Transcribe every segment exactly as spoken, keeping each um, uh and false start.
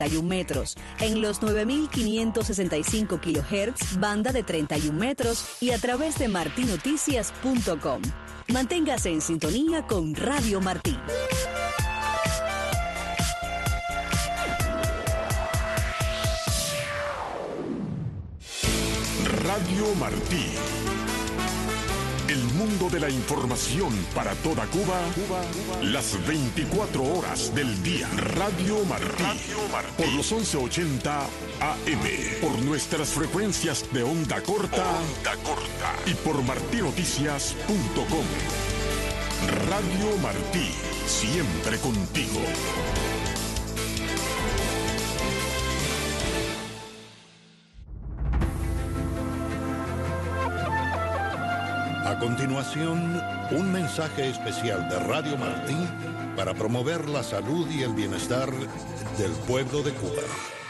metros, en los nueve mil quinientos sesenta y cinco kilohertz, banda de treinta y un metros y a través de marti noticias punto com. Manténgase en sintonía con Radio Martí. Radio Martí. El mundo de la información para toda Cuba, Cuba, Cuba, las veinticuatro horas del día. Radio Martí. Radio Martí. Por los once ochenta A M. Por nuestras frecuencias de onda corta. Onda corta. Y por marti noticias punto com. Radio Martí. Siempre contigo. A continuación, un mensaje especial de Radio Martí para promover la salud y el bienestar del pueblo de Cuba.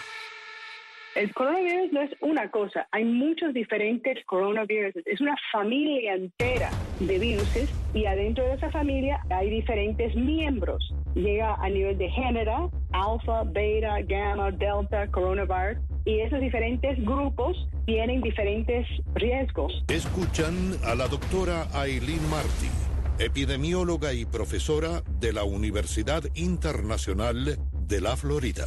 El coronavirus no es una cosa, hay muchos diferentes coronavirus, es una familia entera de virus y adentro de esa familia hay diferentes miembros. Llega a nivel de género, alfa, beta, gamma, delta, coronavirus, y esos diferentes grupos tienen diferentes riesgos. Escuchan a la doctora Aileen Martí, epidemióloga y profesora de la Universidad Internacional de la Florida.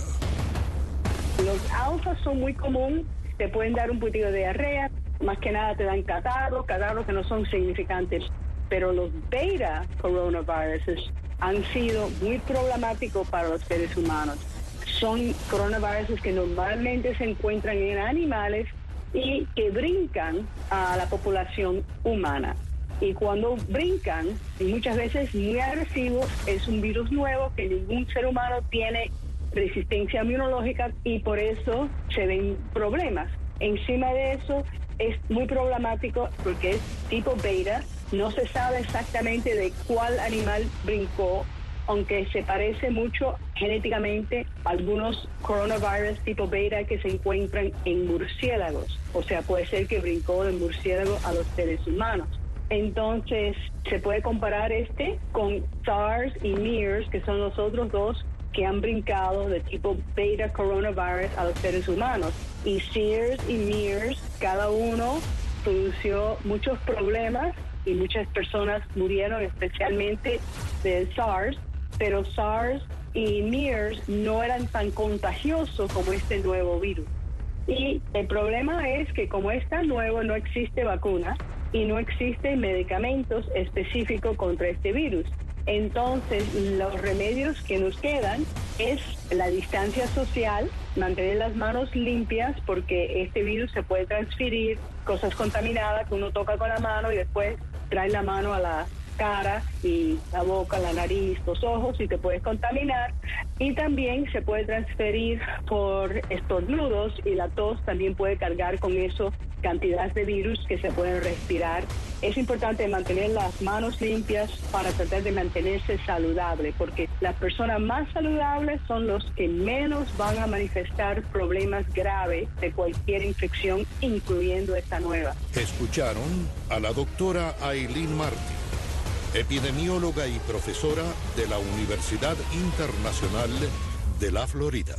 Los alfas son muy comunes, te pueden dar un poquito de diarrea, más que nada te dan catarros, catarros que no son significantes, pero los beta coronavirus han sido muy problemáticos para los seres humanos. Son coronavirus que normalmente se encuentran en animales y que brincan a la población humana. Y cuando brincan, y muchas veces muy agresivos, es un virus nuevo que ningún ser humano tiene resistencia inmunológica y por eso se ven problemas. Encima de eso es muy problemático porque es tipo beta, no se sabe exactamente de cuál animal brincó, aunque se parece mucho genéticamente a algunos coronavirus tipo beta que se encuentran en murciélagos. O sea, puede ser que brincó del murciélago a los seres humanos. Entonces, se puede comparar este con SARS y MERS, que son los otros dos que han brincado de tipo beta coronavirus a los seres humanos. Y SARS y MERS, cada uno produjo muchos problemas y muchas personas murieron, especialmente del SARS, pero SARS y MERS no eran tan contagiosos como este nuevo virus. Y el problema es que como es tan nuevo, no existe vacuna y no existen medicamentos específicos contra este virus. Entonces, los remedios que nos quedan es la distancia social, mantener las manos limpias, porque este virus se puede transferir, cosas contaminadas que uno toca con la mano y después trae la mano a la cara y la boca, la nariz, los ojos y te puedes contaminar. Y también se puede transferir por estornudos y la tos también puede cargar con eso cantidades de virus que se pueden respirar. Es importante mantener las manos limpias para tratar de mantenerse saludable, porque las personas más saludables son los que menos van a manifestar problemas graves de cualquier infección, incluyendo esta nueva. Escucharon a la doctora Aileen Martí, epidemióloga y profesora de la Universidad Internacional de la Florida.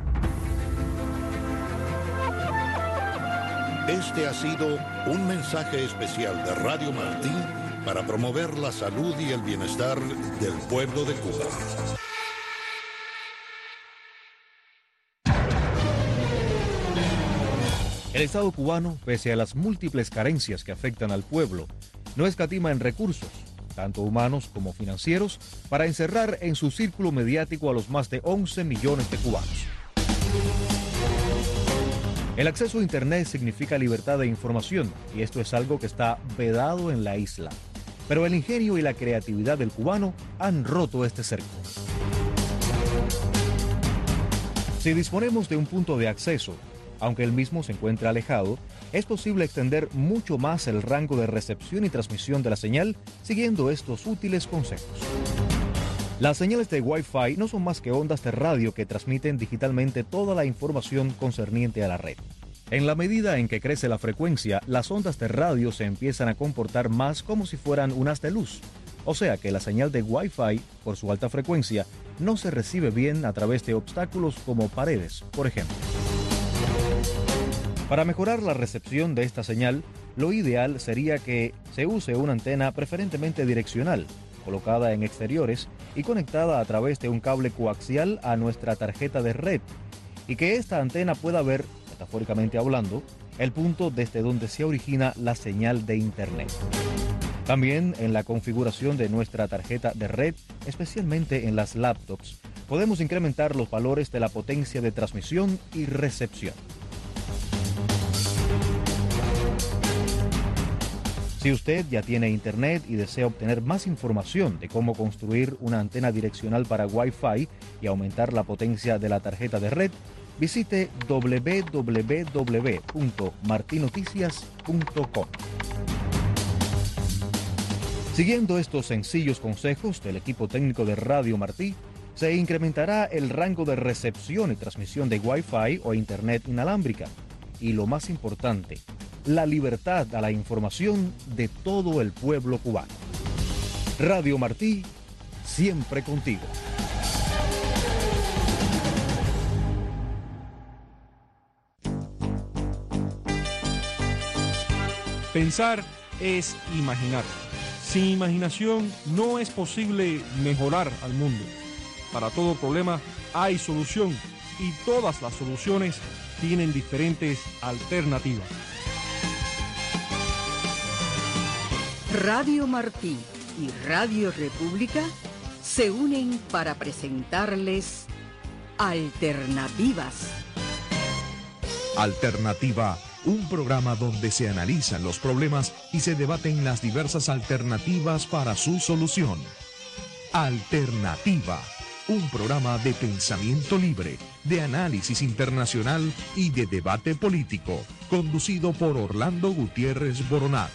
Este ha sido un mensaje especial de Radio Martí para promover la salud y el bienestar del pueblo de Cuba. El Estado cubano, pese a las múltiples carencias que afectan al pueblo, no escatima en recursos, tanto humanos como financieros, para encerrar en su círculo mediático a los más de once millones de cubanos. El acceso a Internet significa libertad de información y esto es algo que está vedado en la isla. Pero el ingenio y la creatividad del cubano han roto este cerco. Si disponemos de un punto de acceso, aunque el mismo se encuentra alejado, es posible extender mucho más el rango de recepción y transmisión de la señal siguiendo estos útiles consejos. Las señales de Wi-Fi no son más que ondas de radio que transmiten digitalmente toda la información concerniente a la red. En la medida en que crece la frecuencia, las ondas de radio se empiezan a comportar más como si fueran unas de luz. O sea que la señal de Wi-Fi, por su alta frecuencia, no se recibe bien a través de obstáculos como paredes, por ejemplo. Para mejorar la recepción de esta señal, lo ideal sería que se use una antena preferentemente direccional, colocada en exteriores y conectada a través de un cable coaxial a nuestra tarjeta de red, y que esta antena pueda ver, metafóricamente hablando, el punto desde donde se origina la señal de Internet. También en la configuración de nuestra tarjeta de red, especialmente en las laptops, podemos incrementar los valores de la potencia de transmisión y recepción. Si usted ya tiene Internet y desea obtener más información de cómo construir una antena direccional para Wi-Fi y aumentar la potencia de la tarjeta de red, visite doble u doble u doble u punto marti noticias punto com. Siguiendo estos sencillos consejos del equipo técnico de Radio Martí, se incrementará el rango de recepción y transmisión de Wi-Fi o Internet inalámbrica. Y lo más importante, la libertad a la información de todo el pueblo cubano. Radio Martí, siempre contigo. Pensar es imaginar. Sin imaginación no es posible mejorar al mundo. Para todo problema hay solución y todas las soluciones tienen diferentes alternativas. Radio Martí y Radio República se unen para presentarles Alternativas. Alternativa, un programa donde se analizan los problemas y se debaten las diversas alternativas para su solución. Alternativa, un programa de pensamiento libre, de análisis internacional y de debate político, conducido por Orlando Gutiérrez Boronat.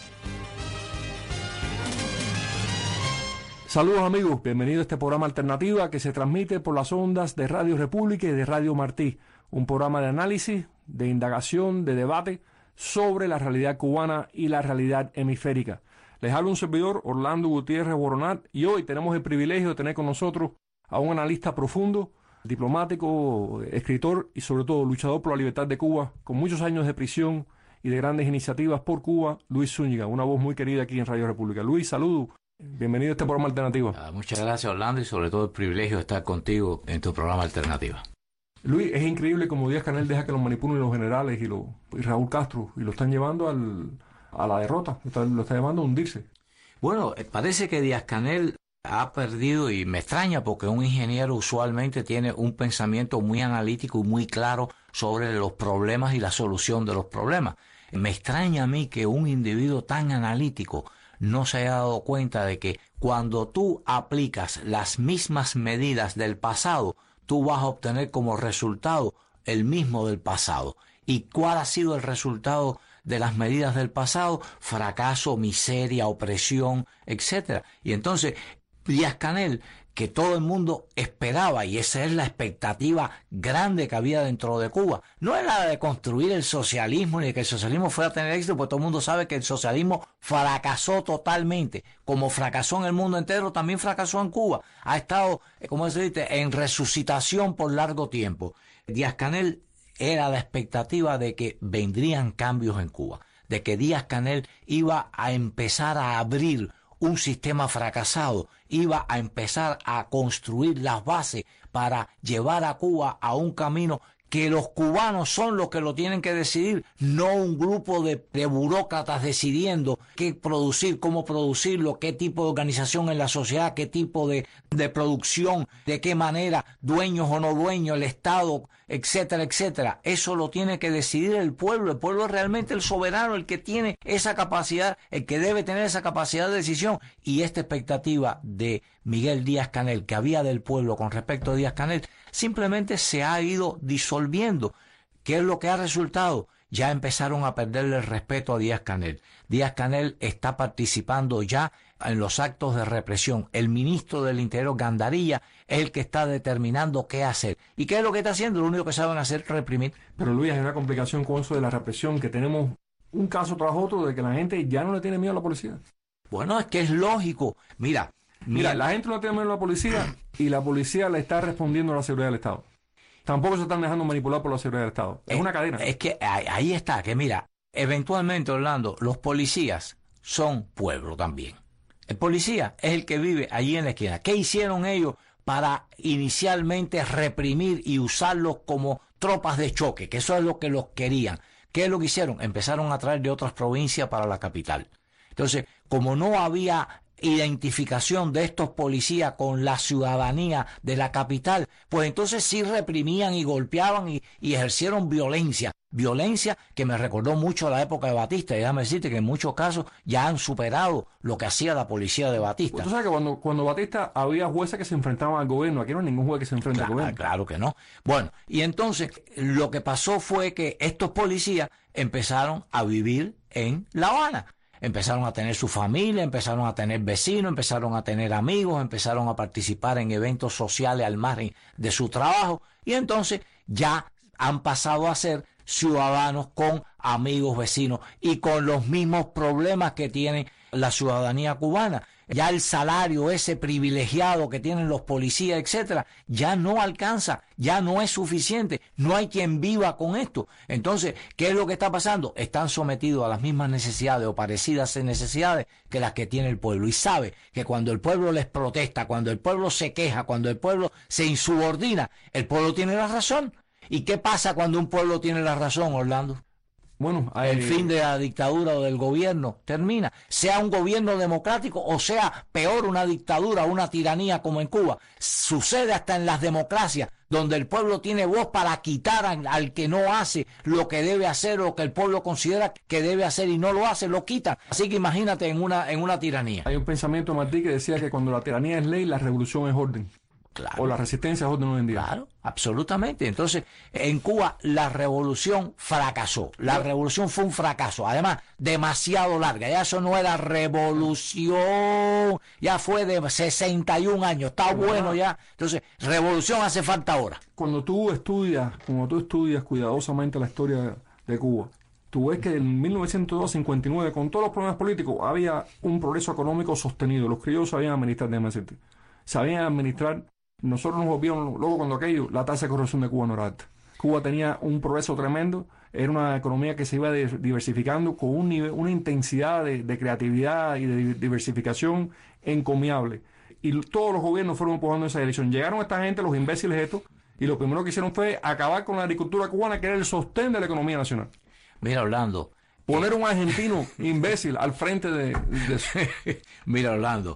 Saludos amigos, bienvenidos a este programa Alternativa que se transmite por las ondas de Radio República y de Radio Martí, un programa de análisis, de indagación, de debate sobre la realidad cubana y la realidad hemisférica. Les habla un servidor, Orlando Gutiérrez Boronat, y hoy tenemos el privilegio de tener con nosotros a un analista profundo, diplomático, escritor y sobre todo luchador por la libertad de Cuba, con muchos años de prisión y de grandes iniciativas por Cuba, Luis Zúñiga, una voz muy querida aquí en Radio República. Luis, saludos. Bienvenido a este programa Alternativa. Ah, muchas gracias, Orlando, y sobre todo el privilegio de estar contigo en tu programa Alternativa. Luis, es increíble como Díaz-Canel deja que los manipulen los generales y, lo, y Raúl Castro y lo están llevando al, a la derrota, lo está, lo está llevando a hundirse. Bueno, parece que Díaz-Canel ha perdido, y me extraña porque un ingeniero usualmente tiene un pensamiento muy analítico y muy claro sobre los problemas y la solución de los problemas. Me extraña a mí que un individuo tan analítico no se haya dado cuenta de que cuando tú aplicas las mismas medidas del pasado, tú vas a obtener como resultado el mismo del pasado. ¿Y cuál ha sido el resultado de las medidas del pasado? Fracaso, miseria, opresión, etcétera. Y entonces Díaz-Canel, que todo el mundo esperaba, y esa es la expectativa grande que había dentro de Cuba, no es la de construir el socialismo ni de que el socialismo fuera a tener éxito, porque todo el mundo sabe que el socialismo fracasó totalmente. Como fracasó en el mundo entero, también fracasó en Cuba. Ha estado, como se dice, en resucitación por largo tiempo. Díaz-Canel era la expectativa de que vendrían cambios en Cuba, de que Díaz-Canel iba a empezar a abrir un sistema fracasado, iba a empezar a construir las bases para llevar a Cuba a un camino que los cubanos son los que lo tienen que decidir, no un grupo de, de burócratas decidiendo qué producir, cómo producirlo, qué tipo de organización en la sociedad, qué tipo de, de producción, de qué manera, dueños o no dueños, el Estado, etcétera, etcétera. Eso lo tiene que decidir el pueblo. El pueblo es realmente el soberano, el que tiene esa capacidad, el que debe tener esa capacidad de decisión. Y esta expectativa de Miguel Díaz-Canel, que había del pueblo con respecto a Díaz-Canel, simplemente se ha ido disolviendo. ¿Qué es lo que ha resultado? Ya empezaron a perderle el respeto a Díaz-Canel. Díaz-Canel está participando ya en los actos de represión. El ministro del Interior, Gandarilla, es el que está determinando qué hacer. ¿Y qué es lo que está haciendo? Lo único que saben hacer es reprimir. Pero Luis, hay una complicación con eso de la represión, que tenemos un caso tras otro de que la gente ya no le tiene miedo a la policía. Bueno, es que es lógico. Mira, Mira, la gente no tiene miedo a la policía y la policía le está respondiendo a la seguridad del Estado. Tampoco se están dejando manipular por la seguridad del Estado. Es, es una cadena. Es que ahí está, que mira, eventualmente, Orlando, los policías son pueblo también. El policía es el que vive allí en la esquina. ¿Qué hicieron ellos para inicialmente reprimir y usarlos como tropas de choque? Que eso es lo que los querían. ¿Qué es lo que hicieron? Empezaron a traer de otras provincias para la capital. Entonces, como no había identificación de estos policías con la ciudadanía de la capital, pues entonces sí reprimían y golpeaban y, y ejercieron violencia. Violencia que me recordó mucho a la época de Batista, y déjame decirte que en muchos casos ya han superado lo que hacía la policía de Batista. Pues tú sabes que cuando, cuando Batista había jueces que se enfrentaban al gobierno, aquí no hay ningún juez que se enfrente claro, al gobierno. Claro que no. Bueno, y entonces lo que pasó fue que estos policías empezaron a vivir en La Habana. Empezaron a tener su familia, empezaron a tener vecinos, empezaron a tener amigos, empezaron a participar en eventos sociales al margen de su trabajo, y entonces ya han pasado a ser ciudadanos con amigos, vecinos y con los mismos problemas que tiene la ciudadanía cubana. Ya el salario ese privilegiado que tienen los policías, etcétera, ya no alcanza, ya no es suficiente, no hay quien viva con esto. Entonces, ¿qué es lo que está pasando? Están sometidos a las mismas necesidades o parecidas necesidades que las que tiene el pueblo, y sabe que cuando el pueblo les protesta, cuando el pueblo se queja, cuando el pueblo se insubordina, el pueblo tiene la razón. ¿Y qué pasa cuando un pueblo tiene la razón, Orlando? Bueno, el eh, fin de la dictadura o del gobierno termina, sea un gobierno democrático o sea peor una dictadura, una tiranía como en Cuba. Sucede hasta en las democracias, donde el pueblo tiene voz para quitar al, al que no hace lo que debe hacer o lo que el pueblo considera que debe hacer y no lo hace, lo quitan. Así que imagínate en una, en una tiranía. Hay un pensamiento, Martí, que decía que cuando la tiranía es ley, la revolución es orden. Claro. O la resistencia es orden hoy en día. Claro, absolutamente. Entonces, en Cuba la revolución fracasó. La revolución fue un fracaso. Además, demasiado larga. Ya eso no era revolución. Ya fue de sesenta y un años. Está bueno ya. Entonces, revolución hace falta ahora. Cuando tú estudias, cuando tú estudias cuidadosamente la historia de Cuba, tú ves que en mil novecientos cincuenta y nueve, con todos los problemas políticos, había un progreso económico sostenido. Los criollos sabían administrar, déjame decirte. Sabían administrar. Nosotros nos volvieron luego cuando aquello, la tasa de corrupción de Cuba no era alta. Cuba tenía un progreso tremendo, era una economía que se iba diversificando con un nivel, una intensidad de, de creatividad y de diversificación encomiable. Y todos los gobiernos fueron empujando en esa dirección. Llegaron esta gente, los imbéciles estos, y lo primero que hicieron fue acabar con la agricultura cubana, que era el sostén de la economía nacional. Mira, Orlando. Poner un argentino imbécil al frente de, de eso. Mira, Orlando.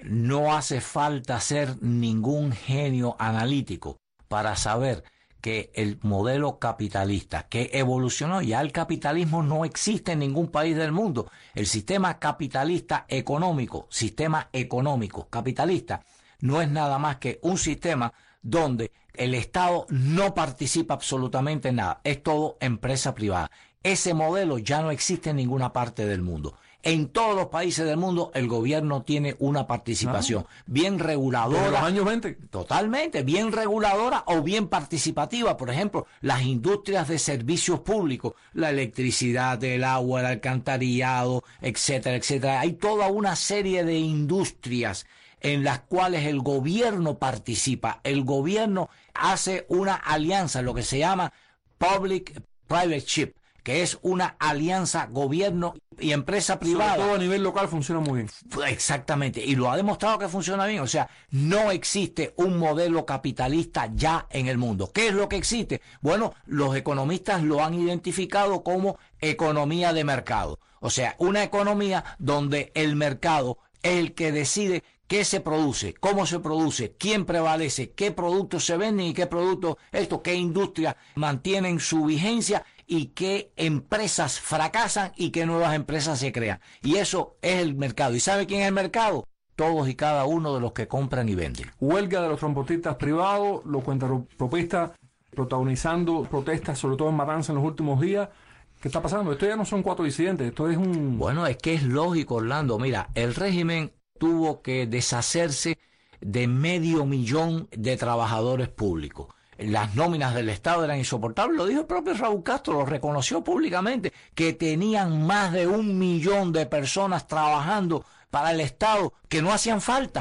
No hace falta ser ningún genio analítico para saber que el modelo capitalista que evolucionó, ya el capitalismo no existe en ningún país del mundo. El sistema capitalista económico, sistema económico capitalista, no es nada más que un sistema donde el Estado no participa absolutamente en nada. Es todo empresa privada. Ese modelo ya no existe en ninguna parte del mundo. En todos los países del mundo el gobierno tiene una participación ah, bien reguladora. Los años veinte. Totalmente, bien reguladora o bien participativa. Por ejemplo, las industrias de servicios públicos, la electricidad, el agua, el alcantarillado, etcétera, etcétera. Hay toda una serie de industrias en las cuales el gobierno participa. El gobierno hace una alianza, lo que se llama public-private ship, que es una alianza gobierno y empresa privada. Sobre todo a nivel local funciona muy bien. Exactamente, y lo ha demostrado que funciona bien. O sea, no existe un modelo capitalista ya en el mundo. ¿Qué es lo que existe? Bueno, los economistas lo han identificado como economía de mercado. O sea, una economía donde el mercado es el que decide qué se produce, cómo se produce, quién prevalece, qué productos se venden y qué productos, esto, qué industrias mantienen su vigencia y qué empresas fracasan y qué nuevas empresas se crean. Y eso es el mercado. ¿Y sabe quién es el mercado? Todos y cada uno de los que compran y venden. Huelga de los transportistas privados, los cuentapropistas protagonizando protestas, sobre todo en Matanza en los últimos días. ¿Qué está pasando? Esto ya no son cuatro disidentes, esto es un... Bueno, es que es lógico, Orlando. Mira, el régimen tuvo que deshacerse de medio millón de trabajadores públicos. Las nóminas del Estado eran insoportables, lo dijo el propio Raúl Castro, lo reconoció públicamente, que tenían más de un millón de personas trabajando para el Estado que no hacían falta.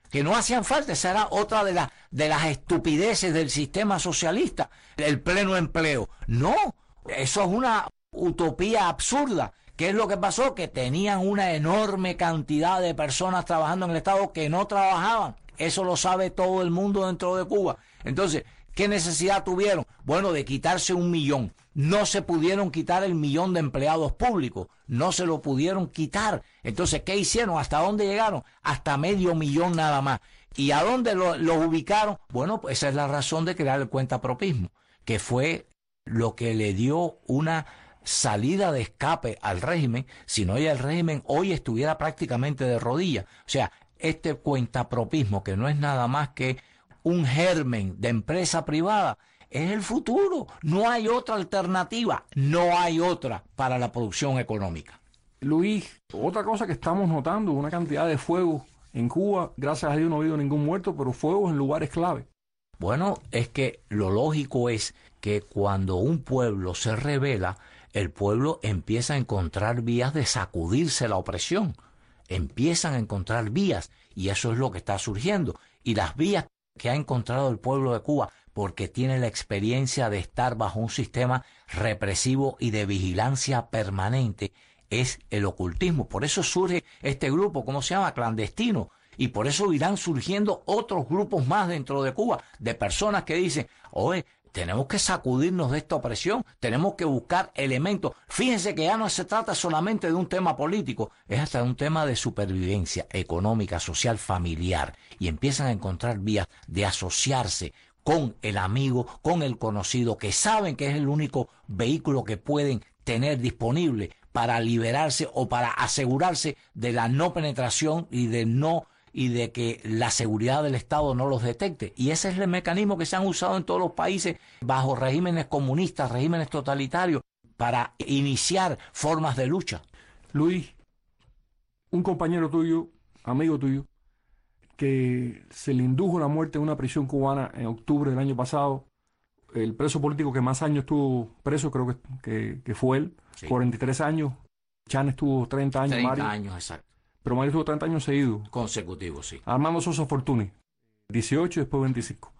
que no hacían falta. Esa era otra de, la, de las estupideces del sistema socialista, el pleno empleo. No, eso es una utopía absurda. ¿Qué es lo que pasó? Que tenían una enorme cantidad de personas trabajando en el Estado que no trabajaban. Eso lo sabe todo el mundo dentro de Cuba. Entonces, ¿qué necesidad tuvieron? Bueno, de quitarse un millón. No se pudieron quitar el millón de empleados públicos. No se lo pudieron quitar. Entonces, ¿qué hicieron? ¿Hasta dónde llegaron? Hasta medio millón nada más. ¿Y a dónde lo, lo ubicaron? Bueno, pues esa es la razón de crear el cuentapropismo, que fue lo que le dio una salida de escape al régimen. Si no, ya el régimen hoy estuviera prácticamente de rodillas. O sea, este cuentapropismo, que no es nada más que un germen de empresa privada, es el futuro. No hay otra alternativa, no hay otra para la producción económica. Luis, otra cosa que estamos notando, una cantidad de fuegos en Cuba. Gracias a Dios no ha habido ningún muerto, pero fuegos en lugares clave. Bueno, es que lo lógico es que cuando un pueblo se rebela, el pueblo empieza a encontrar vías de sacudirse la opresión. Empiezan a encontrar vías, y eso es lo que está surgiendo. Y las vías que ha encontrado el pueblo de Cuba, porque tiene la experiencia de estar bajo un sistema represivo y de vigilancia permanente, es el ocultismo. Por eso surge este grupo, ¿cómo se llama? Clandestino. Y por eso irán surgiendo otros grupos más dentro de Cuba, de personas que dicen, oye, tenemos que sacudirnos de esta opresión, tenemos que buscar elementos. Fíjense que ya no se trata solamente de un tema político, es hasta un tema de supervivencia económica, social, familiar. Y empiezan a encontrar vías de asociarse con el amigo, con el conocido, que saben que es el único vehículo que pueden tener disponible para liberarse o para asegurarse de la no penetración y de no y de que la seguridad del Estado no los detecte. Y ese es el mecanismo que se han usado en todos los países bajo regímenes comunistas, regímenes totalitarios, para iniciar formas de lucha. Luis, un compañero tuyo, amigo tuyo, que se le indujo la muerte en una prisión cubana en octubre del año pasado, el preso político que más años estuvo preso, creo que, que, que fue él, sí. cuarenta y tres años, Chan estuvo treinta años, treinta Mario. años, exacto. Pero Mario estuvo treinta años seguidos. Consecutivos, sí. Armando Sosa Fortuny, dieciocho y después veinticinco.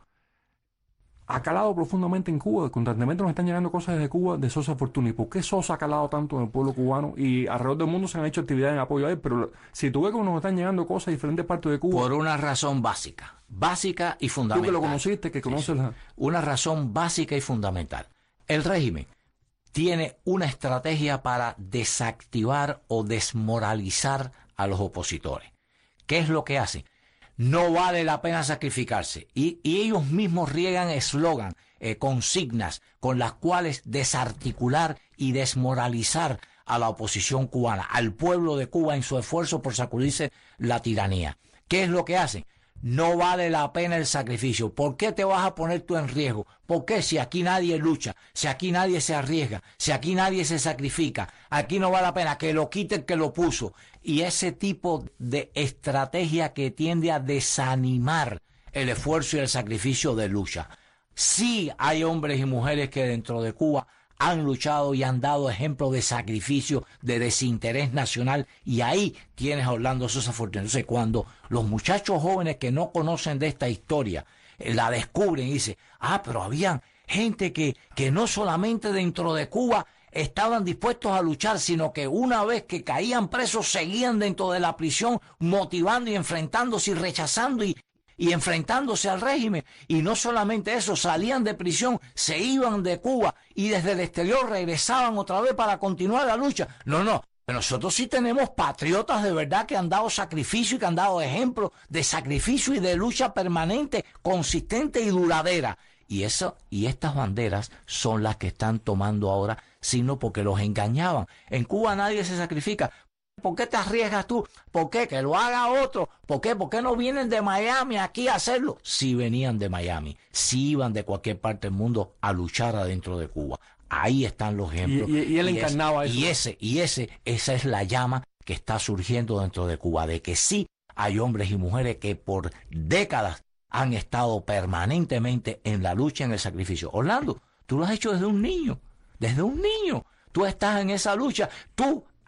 Ha calado profundamente en Cuba. Constantemente nos están llegando cosas desde Cuba de Sosa Fortuny. ¿Por qué Sosa ha calado tanto en el pueblo cubano? Y alrededor del mundo se han hecho actividades en apoyo a él. Pero si tú ves cómo nos están llegando cosas de diferentes partes de Cuba. Por una razón básica. Básica y fundamental. Tú que lo conociste, que conoces sí, sí. la... Una razón básica y fundamental. El régimen tiene una estrategia para desactivar o desmoralizar a los opositores. ¿Qué es lo que hacen? No vale la pena sacrificarse. Y, y ellos mismos riegan eslogan, eh, consignas con las cuales desarticular y desmoralizar a la oposición cubana, al pueblo de Cuba en su esfuerzo por sacudirse la tiranía. ¿Qué es lo que hacen? No vale la pena el sacrificio. ¿Por qué te vas a poner tú en riesgo? ¿Por qué si aquí nadie lucha, si aquí nadie se arriesga, si aquí nadie se sacrifica? Aquí no vale la pena, que lo quite el que lo puso. Y ese tipo de estrategia que tiende a desanimar el esfuerzo y el sacrificio de lucha. Sí hay hombres y mujeres que dentro de Cuba han luchado y han dado ejemplo de sacrificio, de desinterés nacional, y ahí tienes a Orlando Sosa Fortuny. Entonces, cuando los muchachos jóvenes que no conocen de esta historia eh, la descubren y dicen, ah, pero habían gente que, que no solamente dentro de Cuba estaban dispuestos a luchar, sino que una vez que caían presos seguían dentro de la prisión motivando y enfrentándose y rechazando y y enfrentándose al régimen. Y no solamente eso, salían de prisión, se iban de Cuba y desde el exterior regresaban otra vez para continuar la lucha. No, no, nosotros sí tenemos patriotas de verdad que han dado sacrificio y que han dado ejemplos de sacrificio y de lucha permanente, consistente y duradera. Y eso, y estas banderas son las que están tomando ahora, sino porque los engañaban. En Cuba nadie se sacrifica. ¿Por qué te arriesgas tú? ¿Por qué? Que lo haga otro. ¿Por qué? ¿Por qué no vienen de Miami aquí a hacerlo? Sí venían de Miami, sí iban de cualquier parte del mundo a luchar adentro de Cuba. Ahí están los ejemplos. Y, y, y él y encarnaba es, eso. Y ese, y ese, esa es la llama que está surgiendo dentro de Cuba, de que sí hay hombres y mujeres que por décadas han estado permanentemente en la lucha, en el sacrificio. Orlando, tú lo has hecho desde un niño, desde un niño. Tú estás en esa lucha, tú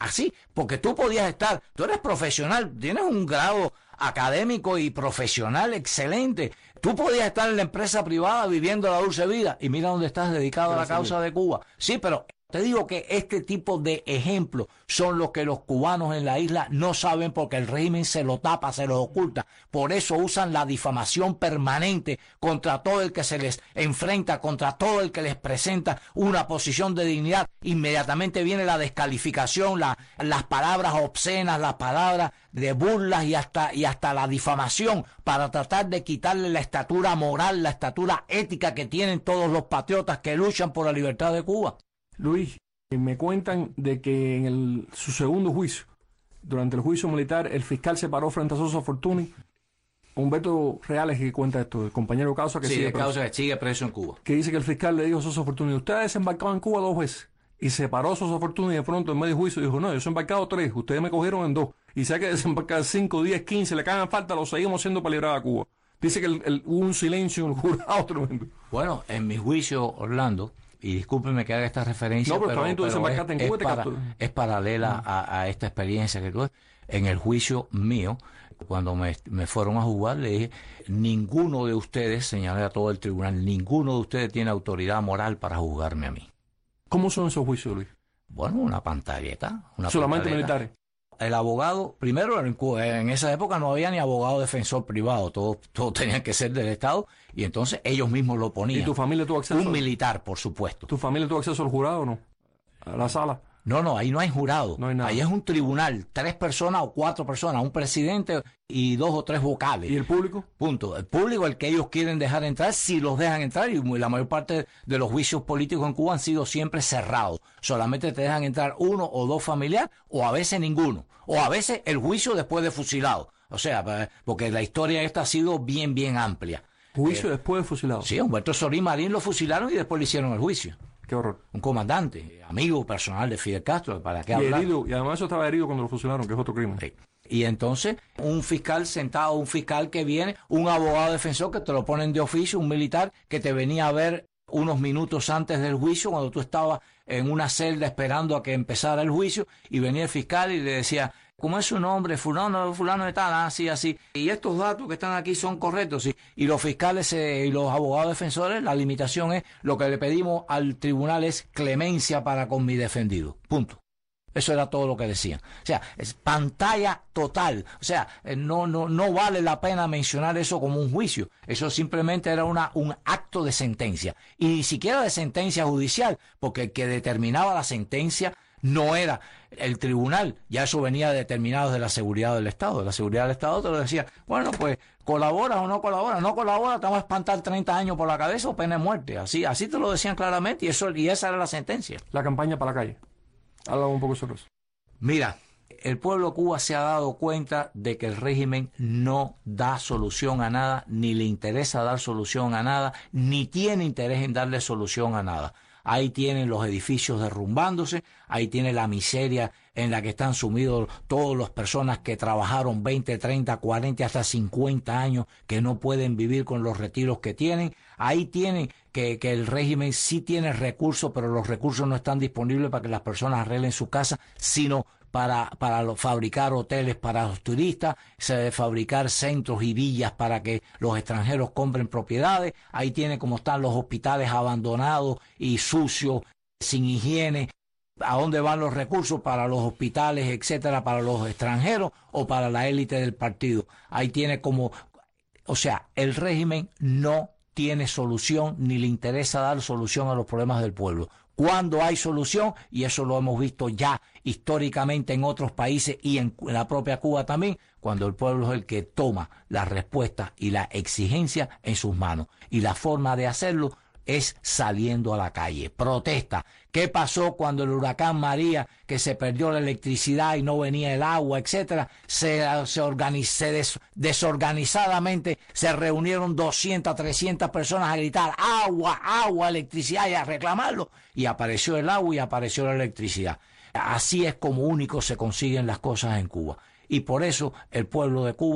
Así, porque tú podías estar, tú eres profesional, tienes un grado académico y profesional excelente. Tú podías estar en la empresa privada viviendo la dulce vida y mira dónde estás dedicado Gracias a la causa de Cuba. Sí, pero te digo que este tipo de ejemplos son los que los cubanos en la isla no saben porque el régimen se lo tapa, se lo oculta. Por eso usan la difamación permanente contra todo el que se les enfrenta, contra todo el que les presenta una posición de dignidad. Inmediatamente viene la descalificación, la, las palabras obscenas, las palabras de burlas y hasta, y hasta la difamación para tratar de quitarle la estatura moral, la estatura ética que tienen todos los patriotas que luchan por la libertad de Cuba. Luis, me cuentan de que en el, su segundo juicio, durante el juicio militar, el fiscal se paró frente a Sosa Fortuny. Humberto Reales que cuenta esto, el compañero de causa que sí, sigue de preso. causa que sigue preso en Cuba. Que dice que el fiscal le dijo a Sosa Fortuny, usted ha desembarcado en Cuba dos veces. Y se paró Sosa Fortuny de pronto en medio juicio y dijo, no, yo he desembarcado tres, ustedes me cogieron en dos. Y si hay que desembarcar cinco, diez, quince, le cagan falta, lo seguimos haciendo para librar a Cuba. Dice que el, el, hubo un silencio en el jurado tremendo. Bueno, en mi juicio, Orlando, y discúlpeme que haga esta referencia, no, pero, pero, también tú pero desembarcaste es, en Cuba es, y te para, capturó. es paralela a, a esta experiencia que tuve. En el juicio mío, cuando me, me fueron a juzgar, le dije, ninguno de ustedes, señalé a todo el tribunal, ninguno de ustedes tiene autoridad moral para juzgarme a mí. ¿Cómo son esos juicios, Luis? Bueno, una pantalleta. Una ¿Solamente pantalleta. militares? El abogado, primero en, en esa época no había ni abogado defensor privado, todos todo tenían que ser del Estado y entonces ellos mismos lo ponían. ¿Y tu familia tuvo acceso? Un militar, por supuesto. ¿Tu familia tuvo acceso al jurado o no? ¿A la sala? No, no, ahí no hay jurado. No hay nada. Ahí es un tribunal, tres personas o cuatro personas, un presidente y dos o tres vocales. ¿Y el público? Punto. El público, el que ellos quieren dejar entrar, si los dejan entrar, y la mayor parte de los juicios políticos en Cuba han sido siempre cerrados. Solamente te dejan entrar uno o dos familiares, o a veces ninguno. O a veces el juicio después de fusilado. O sea, porque la historia esta ha sido bien, bien amplia. ¿Juicio eh, después de fusilado? Sí, Humberto Sorín Marín lo fusilaron y después le hicieron el juicio. Qué horror. Un comandante, amigo personal de Fidel Castro, ¿para qué y hablar? Herido, y además eso estaba herido cuando lo fusilaron, que es otro crimen. Sí. Y entonces, un fiscal sentado, un fiscal que viene, un abogado defensor que te lo ponen de oficio, un militar que te venía a ver unos minutos antes del juicio, cuando tú estabas en una celda esperando a que empezara el juicio, y venía el fiscal y le decía, ¿cómo es su nombre? Fulano, fulano de tal, así, así. Y estos datos que están aquí son correctos, sí. Y los fiscales eh, y los abogados defensores, la limitación es, lo que le pedimos al tribunal es clemencia para con mi defendido. Punto. Eso era todo lo que decían. O sea, es pantalla total. O sea, no, no, no vale la pena mencionar eso como un juicio. Eso simplemente era una, un acto de sentencia. Y ni siquiera de sentencia judicial, porque el que determinaba la sentencia no era el tribunal, ya eso venía determinado de la seguridad del Estado. De la seguridad del Estado te lo decía, bueno, pues colaboras o no colaboras, no colaboras, te vamos a espantar treinta años por la cabeza o pena de muerte. Así, así te lo decían claramente y eso, y esa era la sentencia. La campaña para la calle. Habla un poco sobre eso. Mira, el pueblo de Cuba se ha dado cuenta de que el régimen no da solución a nada, ni le interesa dar solución a nada, ni tiene interés en darle solución a nada. Ahí tienen los edificios derrumbándose, ahí tiene la miseria en la que están sumidos todas las personas que trabajaron veinte, treinta, cuarenta, hasta cincuenta años, que no pueden vivir con los retiros que tienen. Ahí tienen que, que el régimen sí tiene recursos, pero los recursos no están disponibles para que las personas arreglen su casa, sino para, para lo, fabricar hoteles para los turistas, se debe fabricar centros y villas para que los extranjeros compren propiedades. Ahí tiene como están los hospitales abandonados y sucios, sin higiene. ¿A dónde van los recursos? Para los hospitales, etcétera, para los extranjeros o para la élite del partido. Ahí tiene como, o sea, el régimen no tiene solución ni le interesa dar solución a los problemas del pueblo. Cuando hay solución, y eso lo hemos visto ya históricamente en otros países y en la propia Cuba también, cuando el pueblo es el que toma la respuesta y la exigencia en sus manos. Y la forma de hacerlo es saliendo a la calle, protesta. ¿Qué pasó cuando el huracán María, que se perdió la electricidad y no venía el agua, etcétera? Se, se, organiz, se des, desorganizadamente se reunieron doscientas, trescientas personas a gritar agua, agua, electricidad y a reclamarlo. Y apareció el agua y apareció la electricidad. Así es como único se consiguen las cosas en Cuba. Y por eso el pueblo de Cuba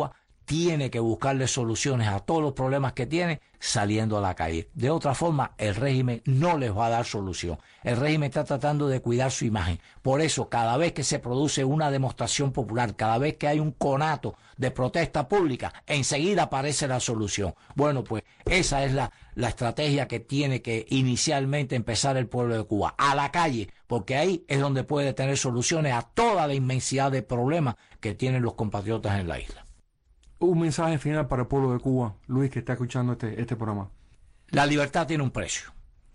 tiene que buscarle soluciones a todos los problemas que tiene saliendo a la calle. De otra forma, el régimen no les va a dar solución. El régimen está tratando de cuidar su imagen. Por eso, cada vez que se produce una demostración popular, cada vez que hay un conato de protesta pública, enseguida aparece la solución. Bueno, pues esa es la, la estrategia que tiene que inicialmente empezar el pueblo de Cuba. A la calle, porque ahí es donde puede tener soluciones a toda la inmensidad de problemas que tienen los compatriotas en la isla. Un mensaje final para el pueblo de Cuba, Luis, que está escuchando este, este programa. La libertad tiene un precio.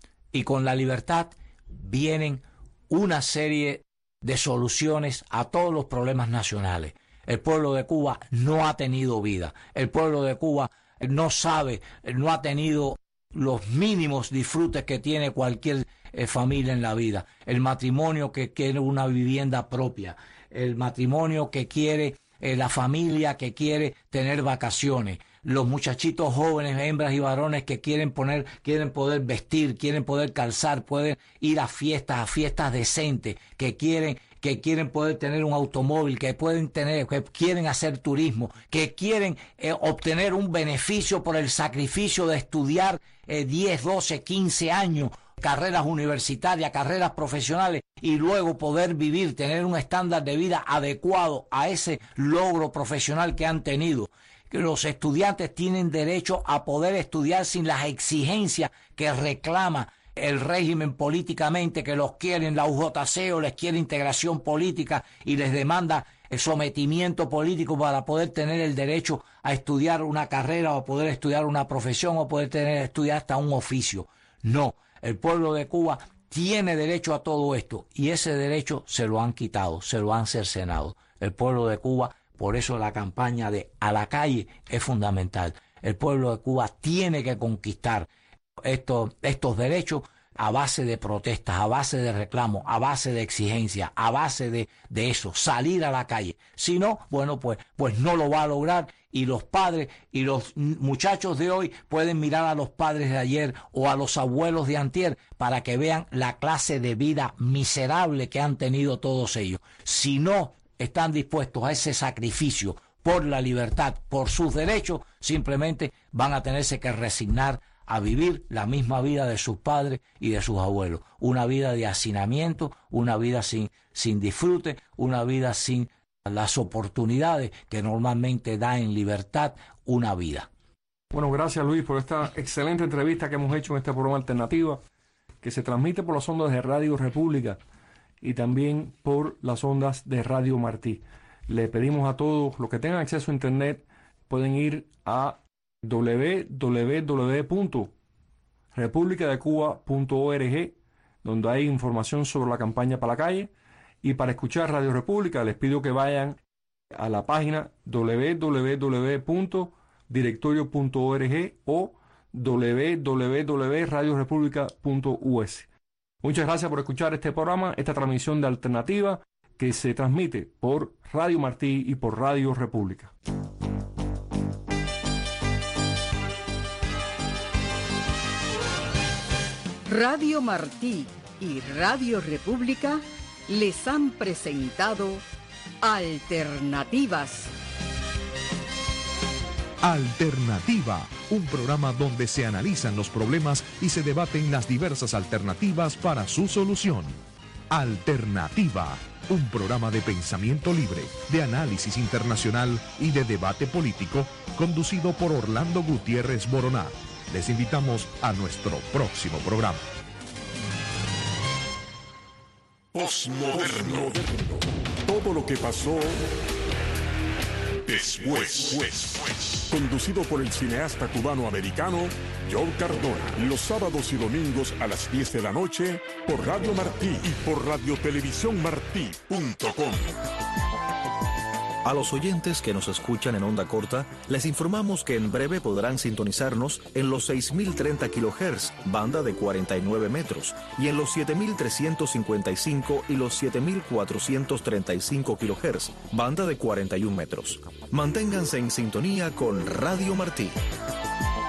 Y con la libertad vienen una serie de soluciones a todos los problemas nacionales. El pueblo de Cuba no ha tenido vida. El pueblo de Cuba no sabe, no ha tenido los mínimos disfrutes que tiene cualquier eh, familia en la vida. El matrimonio que quiere una vivienda propia. El matrimonio que quiere... Eh, la familia que quiere tener vacaciones, los muchachitos jóvenes, hembras y varones que quieren poner, quieren poder vestir, quieren poder calzar, pueden ir a fiestas, a fiestas decentes, que quieren, que quieren poder tener un automóvil, que pueden tener, que quieren hacer turismo, que quieren eh, obtener un beneficio por el sacrificio de estudiar eh, diez, doce, quince años, carreras universitarias, carreras profesionales y luego poder vivir, tener un estándar de vida adecuado a ese logro profesional que han tenido. Que los estudiantes tienen derecho a poder estudiar sin las exigencias que reclama el régimen políticamente, que los quieren, la U J C o les quiere integración política y les demanda el sometimiento político para poder tener el derecho a estudiar una carrera o poder estudiar una profesión o poder tener estudiar hasta un oficio. No. El pueblo de Cuba tiene derecho a todo esto y ese derecho se lo han quitado, se lo han cercenado. El pueblo de Cuba, por eso la campaña de a la calle es fundamental. El pueblo de Cuba tiene que conquistar estos, estos derechos a base de protestas, a base de reclamos, a base de exigencias, a base de, de eso, salir a la calle. Si no, bueno, pues, pues no lo va a lograr. Y los padres y los muchachos de hoy pueden mirar a los padres de ayer o a los abuelos de antier para que vean la clase de vida miserable que han tenido todos ellos. Si no están dispuestos a ese sacrificio por la libertad, por sus derechos, simplemente van a tenerse que resignar a vivir la misma vida de sus padres y de sus abuelos. Una vida de hacinamiento, una vida sin, sin disfrute, una vida sin las oportunidades que normalmente da en libertad una vida. Bueno, gracias Luis por esta excelente entrevista que hemos hecho en este programa Alternativa, que se transmite por las ondas de Radio República y también por las ondas de Radio Martí. Le pedimos a todos los que tengan acceso a internet, pueden ir a doble u doble u doble u punto república de cuba punto org, donde hay información sobre la campaña para la calle. Y para escuchar Radio República les pido que vayan a la página doble u doble u doble u punto directorio punto org o doble u doble u doble u punto radio república punto u s. Muchas gracias por escuchar este programa, esta transmisión de Alternativa que se transmite por Radio Martí y por Radio República. Radio Martí y Radio República les han presentado Alternativas. Alternativa, un programa donde se analizan los problemas y se debaten las diversas alternativas para su solución. Alternativa, un programa de pensamiento libre, de análisis internacional y de debate político, conducido por Orlando Gutiérrez Boroná. Les invitamos a nuestro próximo programa. Postmoderno. Todo lo que pasó después. Conducido por el cineasta cubano-americano Joe Cardona. Los sábados y domingos a las diez de la noche por Radio Martí y por radio televisión martí punto com. A los oyentes que nos escuchan en onda corta, les informamos que en breve podrán sintonizarnos en los seis mil treinta kilohertz, banda de cuarenta y nueve metros, y en los siete mil trescientos cincuenta y cinco y los siete mil cuatrocientos treinta y cinco kilohertz, banda de cuarenta y un metros. Manténganse en sintonía con Radio Martí.